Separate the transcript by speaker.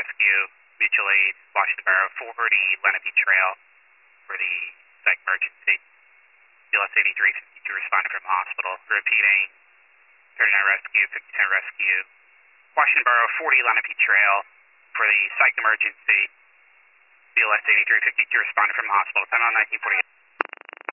Speaker 1: Rescue, Mutual Aid, Washington Borough, 430 Lenape Trail for the psych emergency. BLS 8352 responding from the hospital. Repeating, 39 Rescue, 5010 Rescue, Washington Borough, 40 Lenape Trail for the psych emergency. BLS 8352 responding from the hospital. Time on 1948.